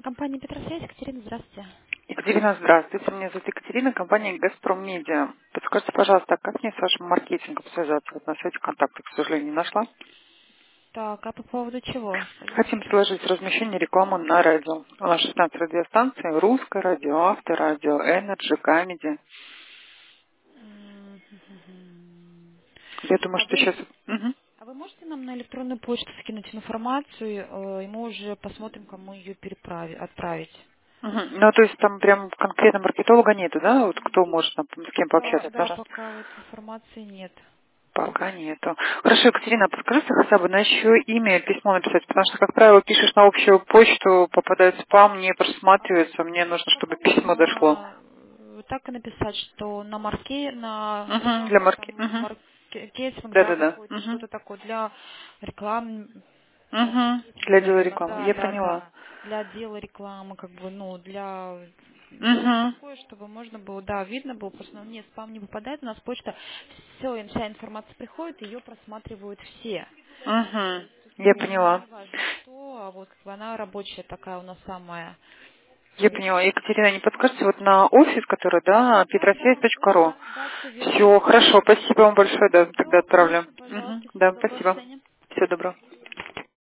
Компания Петросвязь, Екатерина, здравствуйте. Екатерина, здравствуйте. Меня зовут Екатерина, компания «Газпром Медиа». Подскажите, пожалуйста, как мне с вашим маркетингом связаться? Вот на сайте контакты, к сожалению, не нашла. Так, а по поводу чего? Хотим Скажите. предложить размещение рекламы на радио. У нас 16 радиостанций: Русское радио, Авторадио, Энерджи, Камеди. М. Я думаю, А что вы, сейчас... Мгм. а вы можете нам на электронную почту скинуть информацию, и мы уже посмотрим, кому ее отправить? Мгм. Ну, то есть там прям конкретно маркетолога нету, да? Вот кто может нам, с кем Да, пообщаться, да, пожалуйста? пока вот информации нет. Пока нету. Хорошо, Екатерина, подскажите хотя бы на еще имя и письмо написать, потому что, как правило, пишешь на общую почту, попадает в спам, не просматривается, мне нужно, чтобы письмо дошло. Можно так и написать, что на Угу, для рекламу, там, марки. Угу. маркетинг, да, Да-да-да. какой-то, Угу. что-то такое для рекламы, Угу. маркетинга, Для дела наверное, рекламы. да, Я да, поняла. да, для отдела рекламы, как бы, ну, для что-то Угу. такое, чтобы можно было, да, видно было, потому что, нет, спам не попадает, у нас почта, вся информация приходит, ее просматривают все. То Угу. есть тут Я поняла. неважно кто, а вот как бы она рабочая такая у нас самая. Я поняла. Екатерина, не подскажете, вот на офис, который, да, Да, да, да, petrosвязь.ru. да, да, все верно. Все, хорошо, спасибо вам большое, да, тогда Все, отправлю. конечно, Угу. пожалуйста, всего Да, доброго, до спасибо. свидания. Всего доброго.